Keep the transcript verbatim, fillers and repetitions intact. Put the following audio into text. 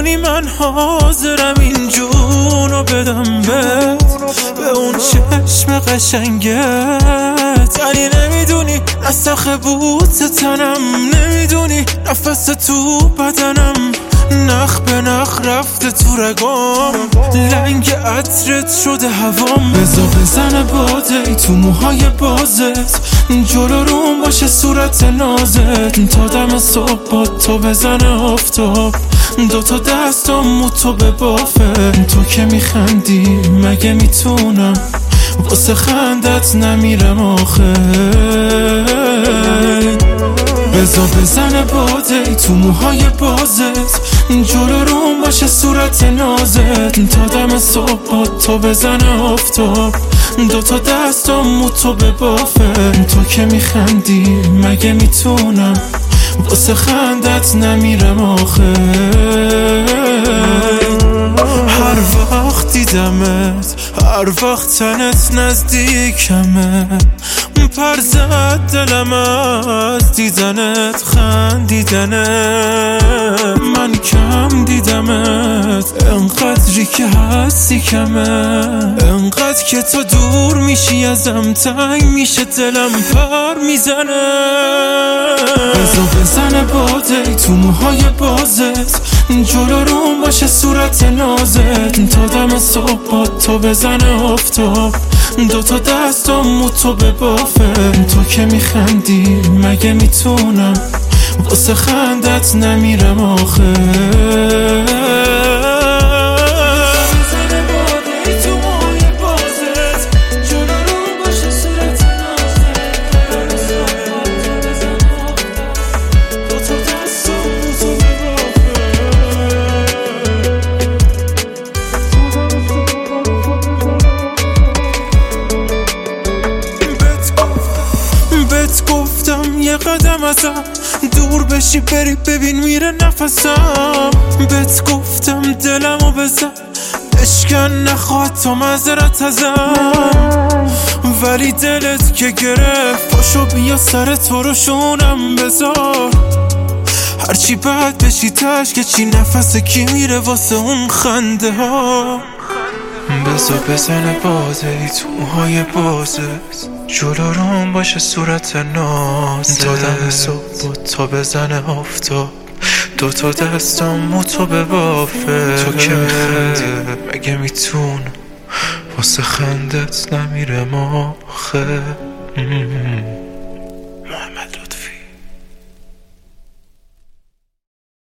میدونی من حاضرم این جونو بدم بهت، به اون چشم قشنگت. ولی نمیدونی نسخ بوت تنم، نمیدونی نفس تو بدنم، نخ به نخ رفته تو رگام، لنگ عطرت شده هوام. بزا بزنه باده ای تو موهای بازت، جلو روم باشه صورت نازت، تا دم صبح با تو بزنه آفتاب، دوتا دستم تو به بافه. تو که میخندی مگه میتونم واسه خندت نمیرم آخه. بزا بزنه باده ای تو موهای بازت، جلو روم باشه صورت نازت، تا دم صبح با تو بزنه آفتاب، دوتا دستم تو به بافه. تو که میخندی مگه میتونم واسه خندت نمیرم آخه. هر وقت دیدمت، هر وقت تنت نزدیکمه، پر زد دلم از دیدنت خندیدنت. من کم دیدمت انقدری که هستی کمه، انقدر که تو دور میشی ازم تنگ میشه دلم پر میزنه. بزا بزنه باده ای تو موهای بازت، جلو روم باشه صورت نازت، تا دم صبح با تو بزنه آفتاب، دوتا دستم تو به بافه. تو که میخندی مگه میتونم واسه خندت نمیرم آخه. گفتم یه قدم ازم دور بشی بری ببین میره نفسم، بهت گفتم دلمو بزن اشکن نخواد تا معذرت ازم، ولی دلت که گرفت پاشو بیا سر تو رو شونم بذار، هرچی بد بشی تش که چی نفس کی میره واسه اون خنده ها. بزا بزنه باده ای تو موهای بازت، جلو روم باشه صورت نازت، تا دم صبح با تو بزنه آفتاب، دوتا دستم تو به بافه. تو که میخندی مگه میتونم واسه خندت نمیرم آخه.